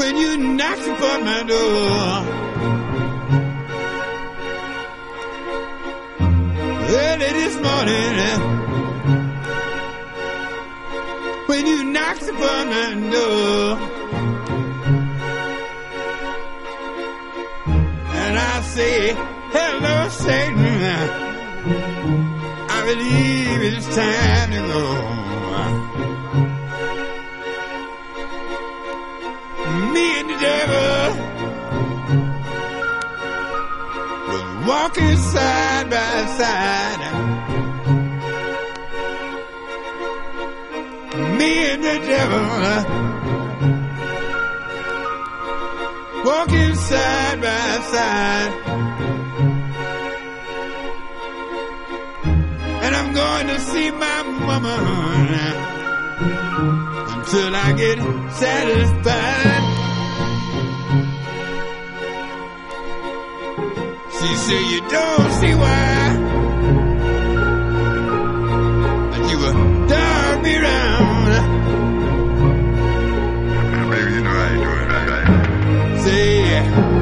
when you knocked upon my door. Early this morning, when you knocked upon my door, and I say, hello, Satan, I believe it's time to go. Me and the devil was walking side by side. Me and the devil walking side by side. And I'm going to see my mama until I get satisfied. She said, you don't see why